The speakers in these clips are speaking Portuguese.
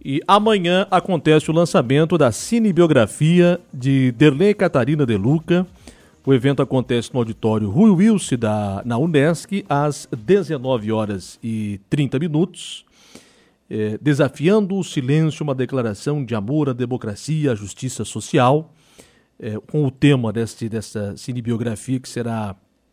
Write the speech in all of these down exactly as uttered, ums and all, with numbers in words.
E amanhã acontece o lançamento da cinebiografia de Derlei Catarina De Luca. O evento acontece no auditório Rui Wilson, da, na Unesc, às dezenove horas e trinta minutos. É, desafiando o silêncio, uma declaração de amor à democracia, à justiça social, é, com o tema deste, dessa cinebiografia que será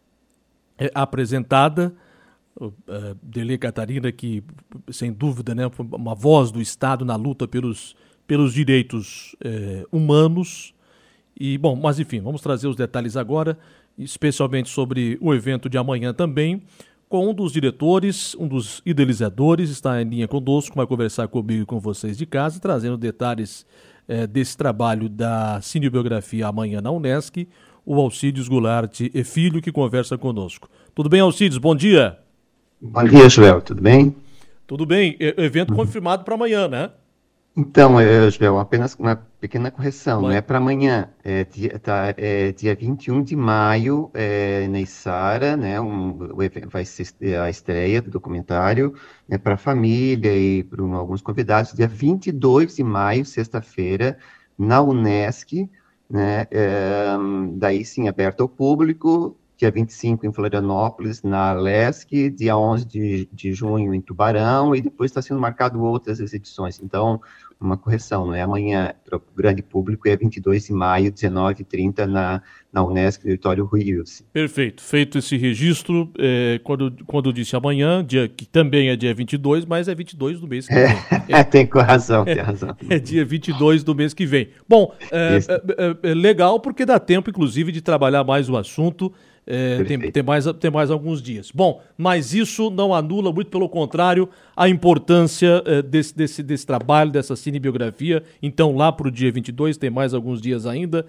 é, apresentada. Uh, Derlei Catarina, que sem dúvida, né, foi uma voz do Estado na luta pelos, pelos direitos eh, humanos. E, bom, mas enfim, vamos trazer os detalhes agora, especialmente sobre o evento de amanhã também, com um dos diretores, um dos idealizadores, está em linha conosco, vai conversar comigo e com vocês de casa, trazendo detalhes eh, desse trabalho da cinebiografia amanhã na Unesc, o Alcides Goulart e Filho, que conversa conosco. Tudo bem, Alcides? Bom dia! Bom dia, Joel, tudo bem? Tudo bem, evento uhum. confirmado para amanhã, né? Então, Joel, apenas uma pequena correção, Mas... não é para amanhã, é dia, tá, é dia vinte e um de maio, é, na Içara, né, um, vai ser a estreia do documentário, né, para a família e para um, alguns convidados, dia vinte e dois de maio, sexta-feira, na Unesc, né, é, daí sim, aberto ao público. Dia vinte e cinco em Florianópolis, na Lesc, dia onze de, de junho em Tubarão, e depois está sendo marcado outras edições. Então, uma correção, não é amanhã para o grande público, é vinte e dois de maio, dezenove e trinta, na, na Unesc, no auditório Rui Wilson. Perfeito, feito esse registro, é, quando, quando eu disse amanhã, dia, que também é dia vinte e dois, mas é vinte e dois do mês que vem. É, é, tem razão, tem razão. É, é dia vinte e dois do mês que vem. Bom, é, é, é, é legal porque dá tempo, inclusive, de trabalhar mais o assunto. É, tem, tem, mais, tem mais alguns dias. Bom, mas isso não anula, muito pelo contrário, a importância é, desse, desse, desse trabalho, dessa cinebiografia. Então, lá para o dia vinte e dois, tem mais alguns dias ainda,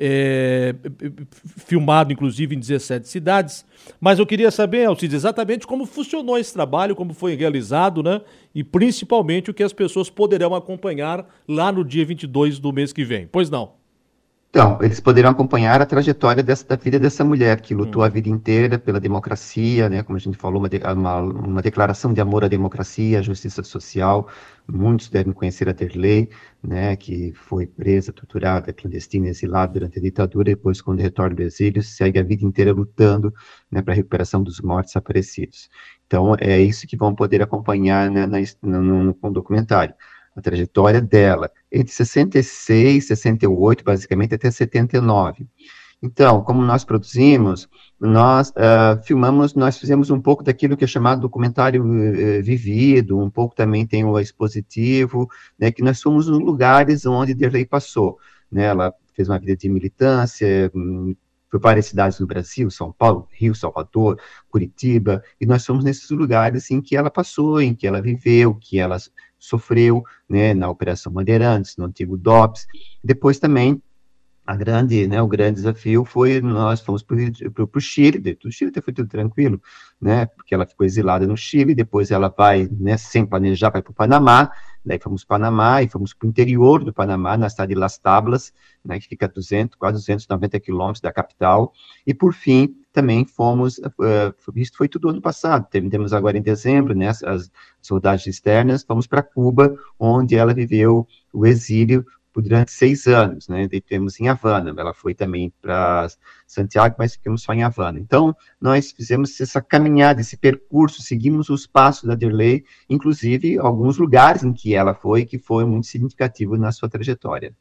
é, filmado inclusive em dezessete cidades. Mas eu queria saber, Alcides, exatamente como funcionou esse trabalho, como foi realizado, né? E principalmente o que as pessoas poderão acompanhar lá no dia vinte e dois do mês que vem. Pois não? Então, eles poderão acompanhar a trajetória dessa, da vida dessa mulher, que lutou hum. a vida inteira pela democracia, né, como a gente falou, uma, de, uma, uma declaração de amor à democracia, à justiça social. Muitos devem conhecer a Derlei, né, que foi presa, torturada, clandestina, exilada durante a ditadura, e depois, quando retorna do exílio, segue a vida inteira lutando, né, para a recuperação dos mortos desaparecidos. Então, é isso que vão poder acompanhar, né, na, no, no, no documentário. A trajetória dela, entre sessenta e seis, sessenta e oito, basicamente, até setenta e nove. Então, como nós produzimos, nós uh, filmamos, nós fizemos um pouco daquilo que é chamado documentário uh, vivido, um pouco também tem o expositivo, né, que nós fomos nos lugares onde Derlei passou, né, ela fez uma vida de militância, um, foi várias cidades do Brasil, São Paulo, Rio, Salvador, Curitiba, e nós fomos nesses lugares em que ela passou, em que ela viveu, que ela sofreu, né, na Operação Bandeirantes, no antigo D O P S. Depois também, a grande, né, o grande desafio foi, nós fomos para o Chile, do Chile foi tudo tranquilo, né, porque ela ficou exilada no Chile, depois ela vai, né, sem planejar, vai para o Panamá, daí fomos para o Panamá, e fomos para o interior do Panamá, na cidade de Las Tablas, né, que fica a duzentos, quase duzentos e noventa quilômetros da capital, e por fim, também fomos, uh, isso foi tudo ano passado, temos agora em dezembro, né, as, as rodagens externas, fomos para Cuba, onde ela viveu o exílio por durante seis anos, né, daí temos em Havana, ela foi também para Santiago, mas ficamos só em Havana. Então, nós fizemos essa caminhada, esse percurso, seguimos os passos da Derlei, inclusive alguns lugares em que ela foi, que foi muito significativo na sua trajetória.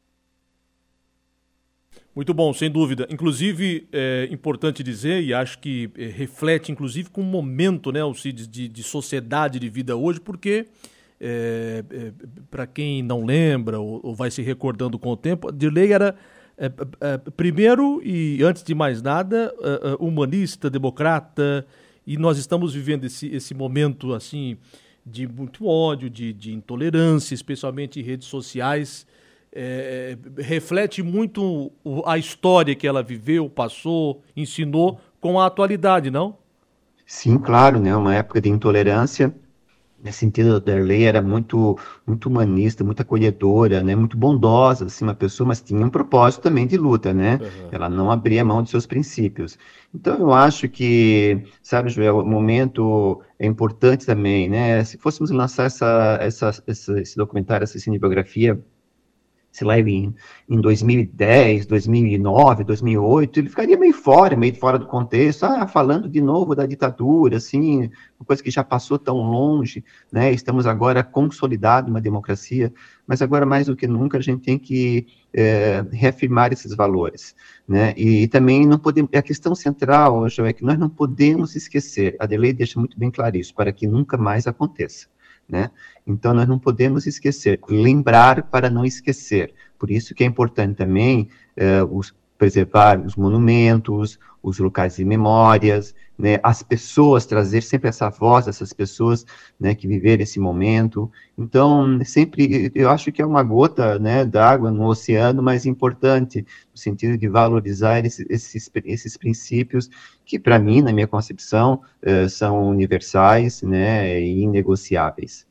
Muito bom, sem dúvida. Inclusive, é importante dizer, e acho que é, reflete, inclusive, com o momento, né, Alcides, de, de sociedade, de vida hoje, porque, é, é, para quem não lembra ou, ou vai se recordando com o tempo, Derlei era, é, é, primeiro e antes de mais nada, é, é, humanista, democrata, e nós estamos vivendo esse, esse momento, assim, de muito ódio, de, de intolerância, especialmente em redes sociais. É, reflete muito a história que ela viveu, passou, ensinou com a atualidade, não? Sim, claro, né? Uma época de intolerância, Nesse sentido, a Darley era muito, muito humanista, muito acolhedora, né? Muito bondosa, assim, uma pessoa, mas tinha um propósito também de luta, né? Aham. Ela não abria mão de seus princípios. Então, eu acho que, sabe, Joel, o momento é importante também, né? Se fôssemos lançar essa, essa, essa, esse documentário, essa cinebiografia, sei lá, em, em dois mil e dez, dois mil e nove, dois mil e oito, ele ficaria meio fora, meio fora do contexto, ah, falando de novo da ditadura, assim, uma coisa que já passou tão longe, né, estamos agora consolidados uma democracia, mas agora mais do que nunca a gente tem que é, reafirmar esses valores, né, e, e também não podemos, a questão central, João, é que nós não podemos esquecer, a Adelaide deixa muito bem claro isso, para que nunca mais aconteça, né? Então, nós não podemos esquecer, lembrar para não esquecer. Por isso que é importante também eh, os, preservar os monumentos, os locais de memórias, né, as pessoas, trazer sempre essa voz dessas pessoas, né, que viveram esse momento. Então, sempre, eu acho que é uma gota, né, d'água no oceano, mas importante, no sentido de valorizar esses, esses, esses princípios que, para mim, na minha concepção, eh, são universais, né, e inegociáveis.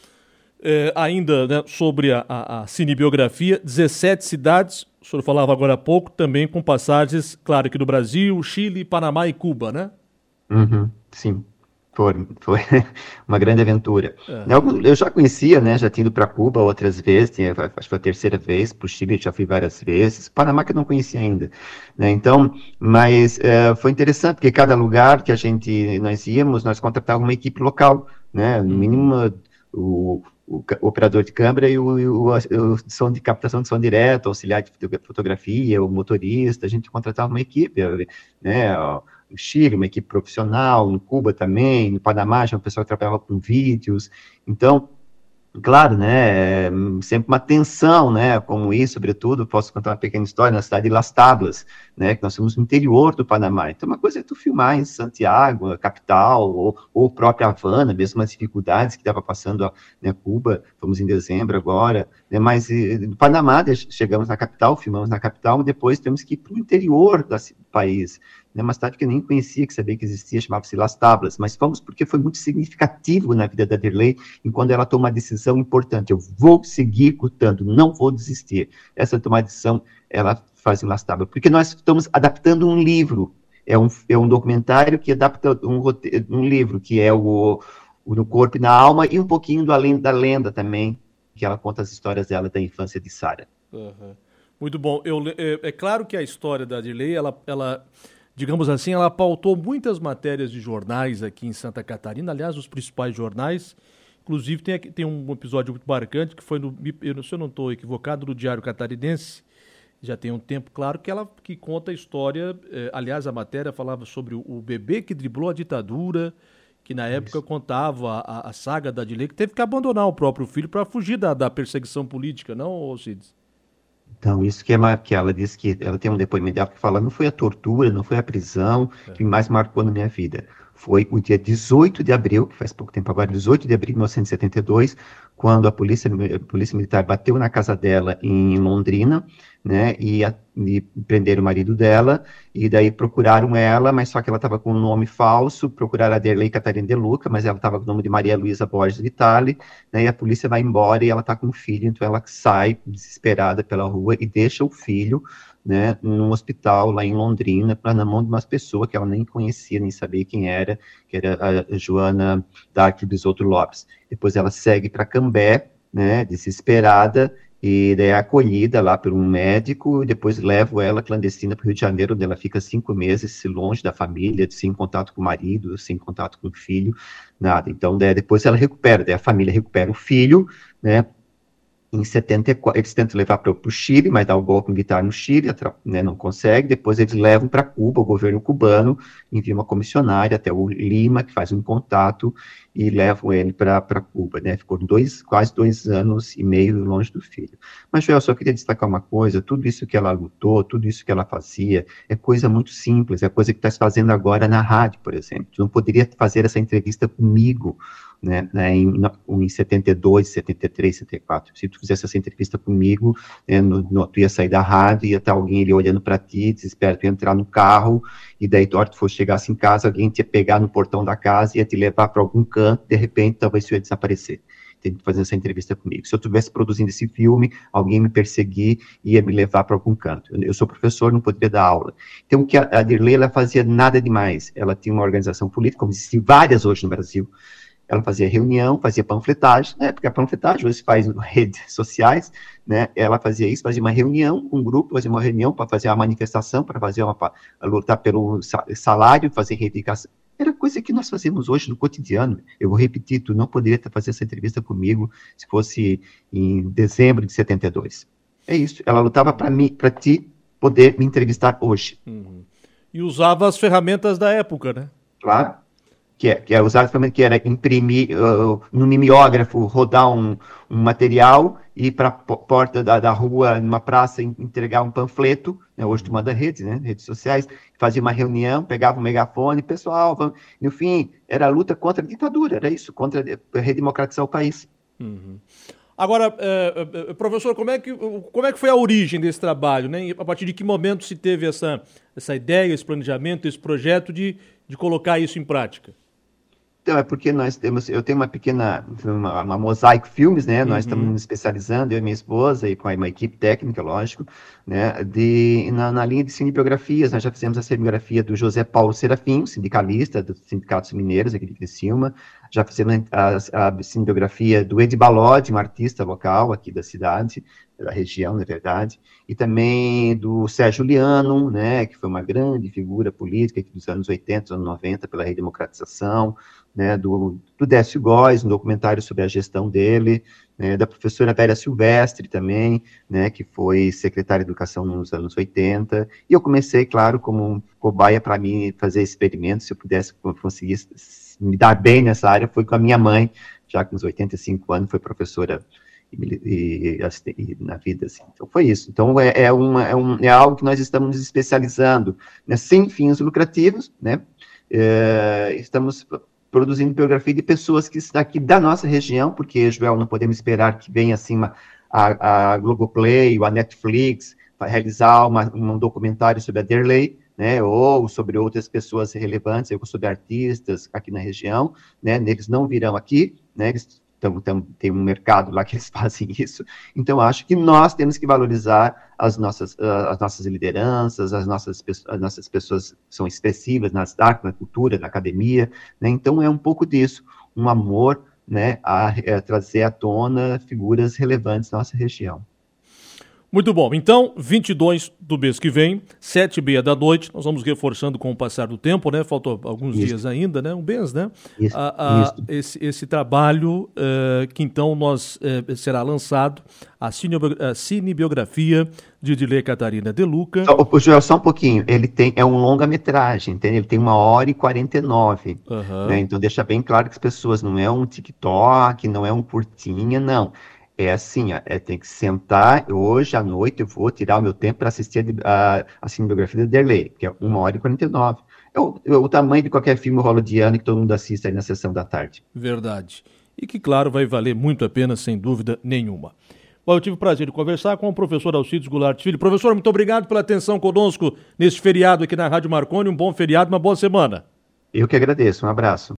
É, ainda, né, sobre a, a, a cinebiografia, dezessete cidades, o senhor falava agora há pouco, também com passagens, claro, aqui do Brasil, Chile, Panamá e Cuba, né? Uhum, sim, foi, foi uma grande aventura. É. Eu, eu já conhecia, né, já tinha ido para Cuba outras vezes, tinha, acho que foi a terceira vez, para o Chile já fui várias vezes, Panamá que eu não conhecia ainda, né, então, mas é, foi interessante, porque cada lugar que a gente, nós íamos, nós contratávamos uma equipe local, né, no Uhum. mínimo o, o, o operador de câmera e o, o, o som de captação de som direto, auxiliar de fotografia, o motorista, a gente contratava uma equipe, né, ó, no Chile, uma equipe profissional, no Cuba também, no Panamá, já um pessoal que trabalhava com vídeos. Então, claro, né, sempre uma tensão, né, como isso, sobretudo, posso contar uma pequena história, na cidade de Las Tablas, né, que nós somos no interior do Panamá, então uma coisa é tu filmar em Santiago, a capital, ou, ou própria Havana, mesmo as dificuldades que estava passando, né, Cuba, fomos em dezembro agora, né, mas no Panamá, chegamos na capital, filmamos na capital, e depois temos que ir para o interior do país, né, uma cidade que eu nem conhecia, que sabia que existia, chamava-se Las Tablas, mas fomos porque foi muito significativo na vida da Derlei, enquanto ela toma uma decisão importante, eu vou seguir lutando, não vou desistir. Essa tomar decisão, ela faz em Las Tablas, porque nós estamos adaptando um livro, é um, é um documentário que adapta um, um livro, que é o, o No Corpo e na Alma, e um pouquinho do Além da Lenda também, que ela conta as histórias dela da infância de Sarah. Uhum. Muito bom. Eu, é, é claro que a história da Dirley, ela, ela, digamos assim, ela pautou muitas matérias de jornais aqui em Santa Catarina, aliás, os principais jornais. Inclusive, tem, aqui, tem um episódio muito marcante que foi, no, eu, se eu não estou equivocado, no Diário Catarinense. Já tem um tempo, claro, que ela que conta a história. Eh, aliás, a matéria falava sobre o, o bebê que driblou a ditadura, que na época Isso. contava a, a saga da Adilei, que teve que abandonar o próprio filho para fugir da, da perseguição política, não, Cides? Então, isso que, é, que ela disse que ela tem um depoimento dela que fala, não foi a tortura, não foi a prisão É. que mais marcou na minha vida. Foi o dia dezoito de abril, que faz pouco tempo agora, dezoito de abril de mil novecentos e setenta e dois, quando a polícia, a polícia militar bateu na casa dela em Londrina, né, e, a, e prenderam o marido dela, e daí procuraram ela, mas só que ela estava com um nome falso, procuraram a Derlei Catarina de Luca, mas ela estava com o nome de Maria Luísa Borges Vitale, né, e a polícia vai embora e ela está com o filho, então ela sai desesperada pela rua e deixa o filho, né, num hospital lá em Londrina, pra, na mão de umas pessoas que ela nem conhecia, nem sabia quem era, que era a Joana Dark Bisotto Lopes. Depois ela segue para Cambé, né, desesperada, e daí é acolhida lá por um médico, e depois levo ela clandestina para o Rio de Janeiro, onde ela fica cinco meses longe da família, sem contato com o marido, sem contato com o filho, nada. Então, daí, depois ela recupera, daí a família recupera o filho, né, em setenta e quatro, eles tentam levar para o Chile, mas dá o golpe militar no Chile, né, não consegue, depois eles levam para Cuba, o governo cubano envia uma comissionária até o Lima, que faz um contato, e levam ele para Cuba, né, ficou dois, quase dois anos e meio longe do filho. Mas, Joel, eu só queria destacar uma coisa, tudo isso que ela lutou, tudo isso que ela fazia, é coisa muito simples, é coisa que está fazendo agora na rádio, por exemplo, tu não poderia fazer essa entrevista comigo, né, né, em, em setenta e dois, setenta e três, setenta e quatro. Se tu fizesse essa entrevista comigo, né, no, no, tu ia sair da rádio, ia estar alguém ali olhando para ti, desesperado, tu ia entrar no carro, e daí tu, hora que tu fosse chegasse em casa, alguém te ia pegar no portão da casa, ia te levar para algum canto, de repente, talvez tu ia desaparecer. Tem que fazer essa entrevista comigo. Se eu estivesse produzindo esse filme, alguém me perseguir e ia me levar para algum canto. Eu, eu sou professor, não poderia dar aula. Então, o que a, a Dirley, ela fazia nada demais. Ela tinha uma organização política, como existem várias hoje no Brasil. Ela fazia reunião, fazia panfletagem, né, porque a panfletagem hoje se faz em redes sociais, né, ela fazia isso, fazia uma reunião com um grupo, fazia uma reunião para fazer uma manifestação, para fazer uma, para lutar pelo salário, fazer reivindicação. Era coisa que nós fazemos hoje no cotidiano. Eu vou repetir, tu não poderia fazer essa entrevista comigo se fosse em dezembro de setenta e dois. É isso, ela lutava para mim, para ti poder me entrevistar hoje. Uhum. E usava as ferramentas da época, né? Claro. Que é, que é usar que era imprimir uh, no mimeógrafo, rodar um, um material e ir para a porta da, da rua, numa praça, entregar um panfleto, né? Hoje tu manda redes, né? Redes sociais, fazia uma reunião, pegava um megafone, pessoal, vamos... no fim, era a luta contra a ditadura, era isso, contra a redemocratizar o país. Uhum. Agora, é, é, professor, como é, que, como é que foi a origem desse trabalho, né? A partir de que momento se teve essa, essa ideia, esse planejamento, esse projeto de, de colocar isso em prática? Então, é porque nós temos, eu tenho uma pequena, uma, uma Mosaico Filmes, né, uhum. Nós estamos nos especializando, eu e minha esposa, e com uma equipe técnica, lógico, né, de, na, na linha de cinebiografias. Nós já fizemos a cinebiografia do José Paulo Serafim, sindicalista dos sindicatos mineiros aqui de Criciúma, já fizemos a, a cinebiografia do Edi Balodi, um artista local aqui da cidade, da região, na verdade, e também do Sérgio Liano, né, que foi uma grande figura política aqui dos anos oitenta, dos anos noventa, pela redemocratização, né, do, do Décio Góes, um documentário sobre a gestão dele, né, da professora Vera Silvestre também, né, que foi secretária de Educação nos anos oitenta, e eu comecei, claro, como cobaia para mim fazer experimentos, se eu pudesse conseguir me dar bem nessa área, foi com a minha mãe, já com uns oitenta e cinco anos, foi professora e, e, e, na vida, assim. Então foi isso. Então é, é, uma, é, um, é algo que nós estamos nos especializando, né, sem fins lucrativos, né, é, estamos produzindo biografia de pessoas que estão aqui da nossa região, porque, Joel, não podemos esperar que venha assim uma, a, a Globoplay ou a Netflix para realizar uma, um documentário sobre a Dirley, né, ou sobre outras pessoas relevantes, ou sobre artistas aqui na região, né, eles não virão aqui, né, eles tão, tão, tem um mercado lá que eles fazem isso. Então, acho que nós temos que valorizar as nossas, uh, as nossas lideranças, as nossas, as nossas pessoas que são expressivas nas artes, na cultura, na academia, né? Então, é um pouco disso, um amor, né, a, a trazer à tona figuras relevantes da nossa região. Muito bom. Então, vinte e dois do mês que vem, sete e meia da noite, nós vamos reforçando com o passar do tempo, né? Faltam alguns isso. dias ainda, né? Um mês, né? Isso. A, a, esse, esse trabalho uh, que então nós uh, será lançado, a, a cinebiografia de Dirley Catarina De Luca. O Joel, só um pouquinho, ele tem, é um longa-metragem, entende? Ele tem uma hora e quarenta e nove, uhum. né? Então deixa bem claro que as pessoas, não é um TikTok, não é um curtinha, não. É assim, ó, é, tem que sentar, hoje à noite eu vou tirar o meu tempo para assistir a, a, a cinebiografia da Dirley, que é uma hora e quarenta e nove. É o, é o tamanho de qualquer filme hollywoodiano que todo mundo assiste aí na sessão da tarde. Verdade. E que, claro, vai valer muito a pena, sem dúvida nenhuma. Bom, eu tive o prazer de conversar com o professor Alcides Goulart Filho. Professor, muito obrigado pela atenção conosco neste feriado aqui na Rádio Marconi. Um bom feriado, uma boa semana. Eu que agradeço. Um abraço.